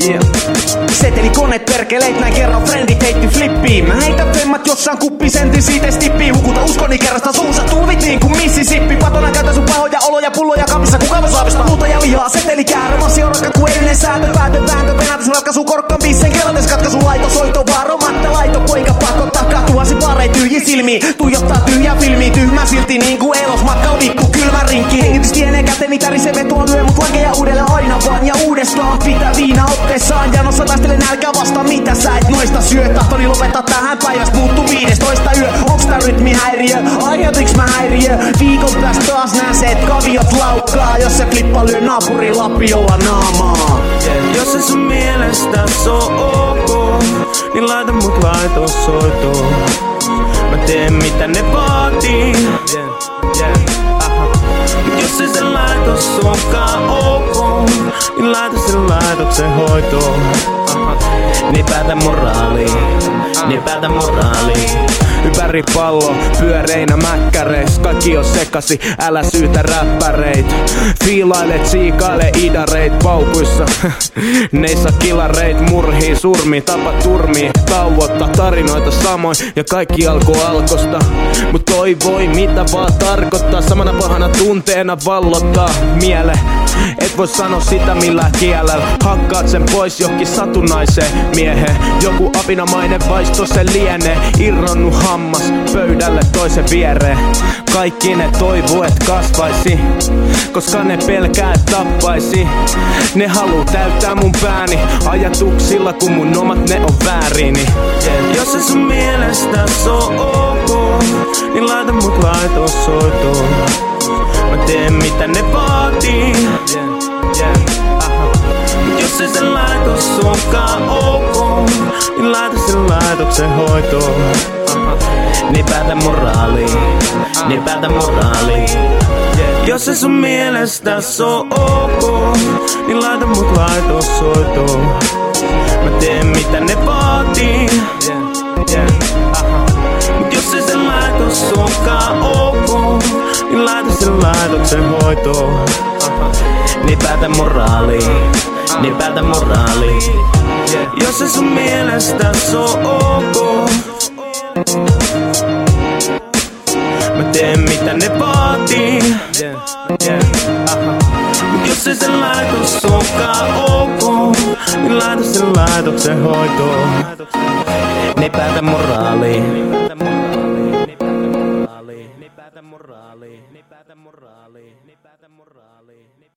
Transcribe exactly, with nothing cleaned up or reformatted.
Yeah. Setelikoneet perkeleit, näin kerran frendit heitti flippiin. Mä heitän femmat jossain kuppisentin siitä stippii. Hukuta uskoni kerrasta suunsa tuuvit niin kuin Mississippi. Patona käytä sun pahoja oloja, pulloja kapissa kun kavosaavistaa muuta ja lihaa. Seteli käärä, massi on rakka kuin edellinen säätö. Päätö, vääntö, penätys, ratkaisu, korkkaan bissen. Kelates katkaisu, laito, soito, varomatta, laito, poika, pakko takaa. Tuhansi parei tyhji silmiin, tuijottaa tyhjää filmiin. Tyhmä silti niinku elos, matkalla vittu kylmä rinkki. Hengitys tienee käteni, tärisee vetoa lyö mut lakeja uudelleen aina vaan ja uudestaan. Pitää viina otteessaan ja nossa taistele nälkää vastaan. Mitä sä et noista syö? Tahtoni lopettaa tähän päivästä muuttu viidestoista yö. Onks tää rytmihäiriö? Aiheutinks mä häiriö? Viikon päästä taas nää se, et kaviot laukkaa. Jos se flippa lyö naapuri lapiolla naamaa. Yeah. Jos se sun mielestäs on ok, niin laita mut laitossoitoon. Mä teen mitä ne vaatii. Yeah. Yeah. Mut jos ei se laitos onkaan ok, niin laita sen laitoksen hoitoon. Niin päätä moraaliin, niin päätä moraaliin. Ympäri pallo, pyöreinä mäkkäreis. Kaikki on sekasi, älä syytä räppäreit. Fiilailet, siikaile idareit paukuissa. Neissa kilareit, murhii, surmi, tapa turmii. Tauotta tarinoita samoin ja kaikki alkoi alkosta. Mut toi voi mitä vaan tarkoittaa. Samana pahana tunteena vallottaa miele. Et voi sanoa sitä millään kielellä. Hakkaat sen pois johonkin satunnaiseen mieheen. Joku apinamainen vaisto se lienee. Irronnut hammas pöydälle toisen viereen. Kaikki ne toivoo et kasvaisi, koska ne pelkää et tappaisi. Ne haluu täyttää mun pääni ajatuksilla kun mun omat ne on väärini. Yeah. Jos se sun mielestäs on ok, niin laita mut laitossoitoon. Mä teen mitä ne vaatii. Yeah. Yeah. Mut jos ei se laitos onkaan ok, niin laita sen laitoksen hoitoon. Niin päätä moraaliin, niin päätä moraaliin. Yeah. Jos se sun mielestäs on ok, niin laita mut laitossoitoon. Mä teen mitä ne vaatii. Yeah. Yeah. Mut jos ei se laitos onkaan ok, niin laita sen laitoksen hoitoon. Niin päätä moraaliin, niin päätä moraaliin. Yeah. Jos se sun mielestäs on ok, mä teen mitä ne vaatii. Yeah. Yeah. Mut jos ei se laitos onkaan ok, niin laita sen laitoksen hoitoon. Niin päätä moraaliin, niin päätä moraaliin, niin päätä moraaliin, niin päätä moraaliin, niin päätä moraaliin, niin päätä moraaliin.